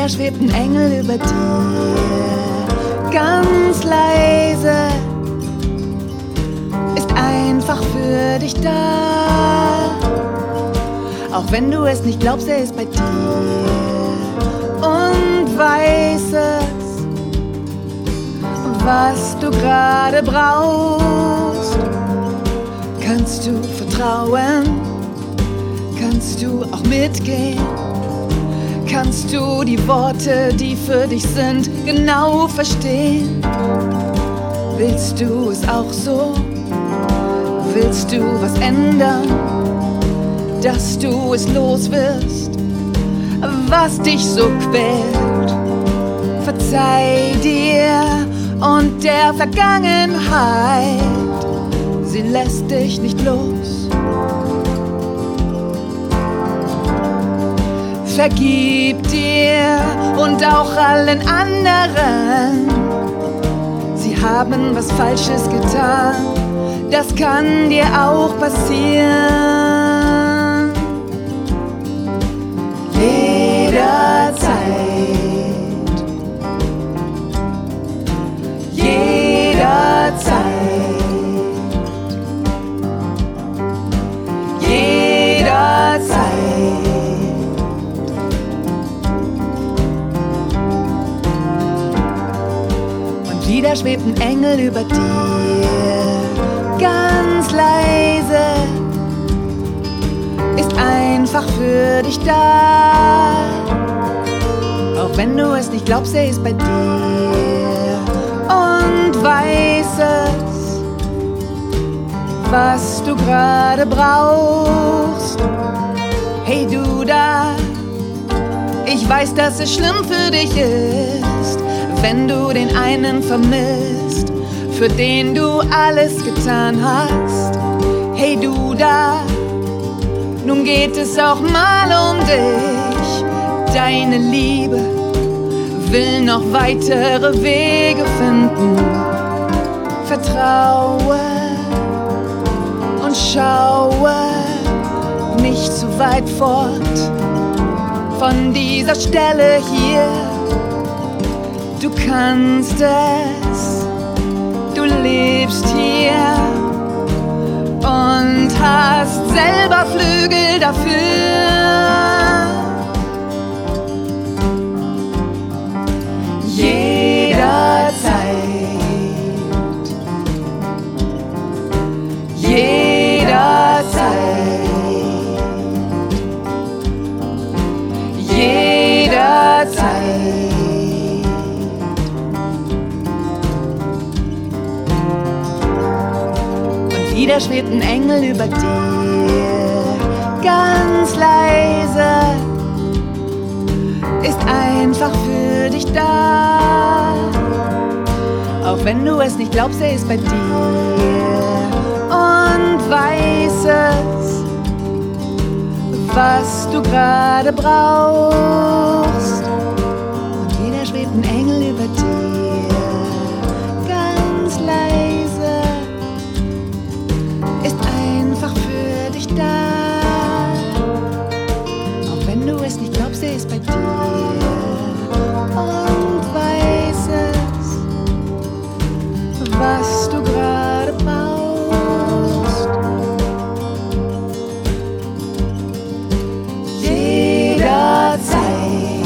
wieder schwebt ein Engel über dir, ganz leise, ist einfach für dich da. Auch wenn du es nicht glaubst, er ist bei dir und weiß es, was du gerade brauchst. Kannst du vertrauen, kannst du auch mitgehen, kannst du die Worte, die für dich sind, genau verstehen. Willst du es auch so? Willst du was ändern, dass du es los wirst, was dich so quält? Verzeih dir und der Vergangenheit, sie lässt dich nicht los. Vergib dir und auch allen anderen, sie haben was Falsches getan, das kann dir auch passieren. Jederzeit, jederzeit, jederzeit. Und wieder schwebt ein Engel über dir, ganz leise, ist einfach für dich da. Auch wenn du es nicht glaubst, er ist bei dir und weiß es, was du gerade brauchst. Hey du da, ich weiß, dass es schlimm für dich ist, wenn du den einen vermisst, für den du alles getan hast. Hey du da, nun geht es auch mal um dich. Deine Liebe will noch weitere Wege finden. Vertraue und schaue nicht zu weit fort von dieser Stelle hier. Du kannst es, du lebst hier und hast selber Flügel dafür. Jederzeit, jederzeit, jederzeit. Wieder schwebt ein Engel über dir, ganz leise, ist einfach für dich da. Auch wenn du es nicht glaubst, er ist bei dir und weiß es, was du gerade brauchst. Und wieder schwebt ein Engel über dir, ganz leise, ist einfach für dich da. Auch wenn du es nicht glaubst, er ist bei dir und weiß es, was du gerade brauchst. Jederzeit,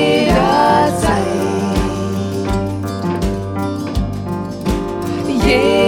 jederzeit, jederzeit.